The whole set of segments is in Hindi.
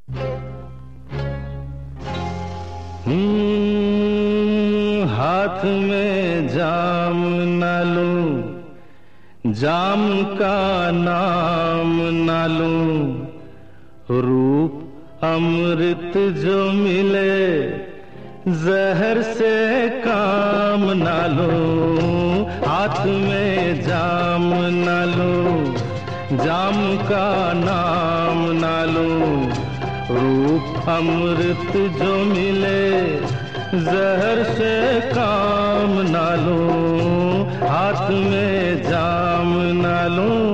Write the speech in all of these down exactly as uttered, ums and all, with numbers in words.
हाथ में जाम न लूं, जाम का नाम न लूं, रूप अमृत जो मिले जहर से काम न लूं। हाथ में जाम न लूं, जाम का नाम न लूं, रूप अमृत जो मिले जहर से काम न लूं। हाथ में जाम न लूं।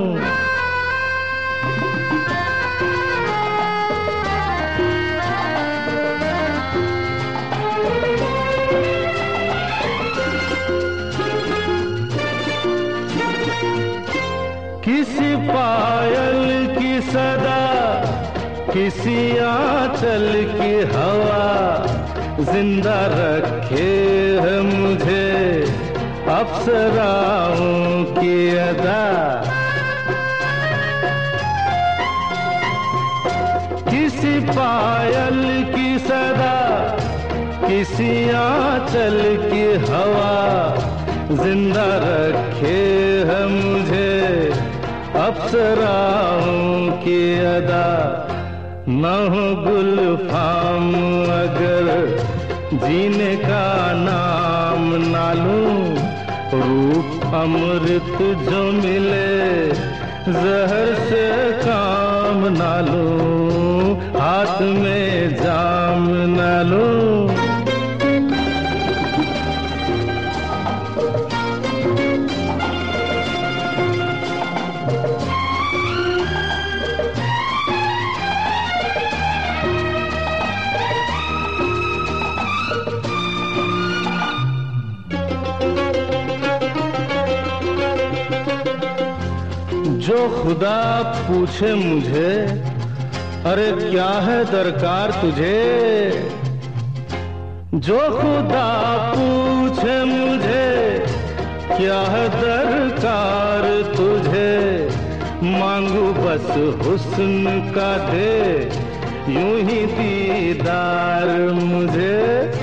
किसी पायल की सदा, किसी आंचल की हवा, जिंदा रखे है मुझे अप्सराओं की अदा। किसी पायल की सदा, किसी आंचल की हवा, जिंदा रखे है मुझे अप्सराओं की अदा। न हो गुलफाम अगर जीने का नाम न लूं, रूप अमृत जो मिले जहर से काम न लूं। हाथ में जाम न लूं। जो खुदा पूछे मुझे, अरे क्या है दरकार तुझे। जो खुदा पूछे मुझे, क्या है दरकार तुझे, मांगू बस हुस्न का दे यूं ही दीदार मुझे।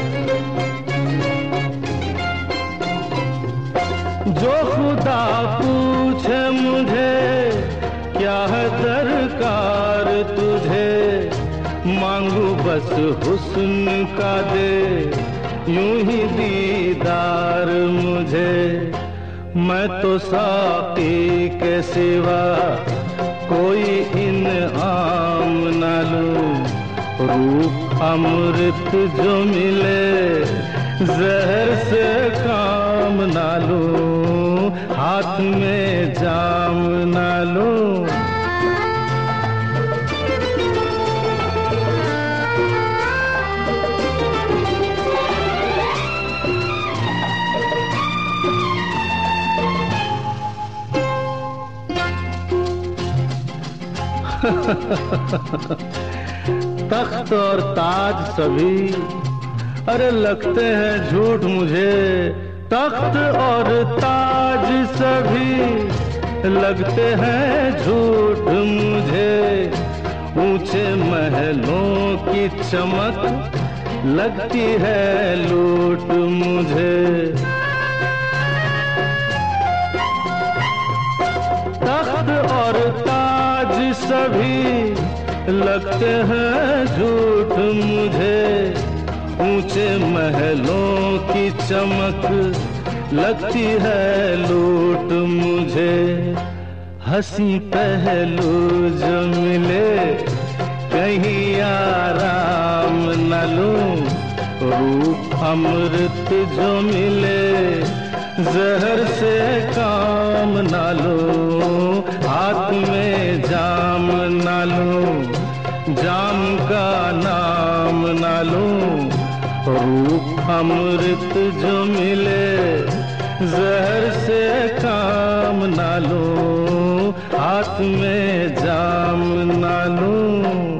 जो खुदा पूछे मुझे, क्या है दरकार तुझे, मांगू बस हुस्न का दे यूं ही दीदार मुझे। मैं तो साक़ी के सिवा कोई इनाम न लूं, रूप अमृत जो मिले जहर से काम न लूं। हाथ में जाम न लूं। तख्त और ताज सभी, अरे लगते हैं झूठ मुझे। तख्त और ताज सभी लगते हैं झूठ मुझे। ऊंचे महलों की चमक लगती है लूट मुझे। तख्त और ताज सभी लगते हैं झूठ मुझे। ऊंचे महलों की चमक लगती है लूट मुझे। हंसी पहलू जो मिले कहीं आराम न लूं, रूप अमृत जो मिले जहर से काम न लूं। हाथ में जाम न लूं, जाम का नाम न लूं, रूप अमृत जो मिले जहर से काम न लूं। हाथ में जाम न लूं।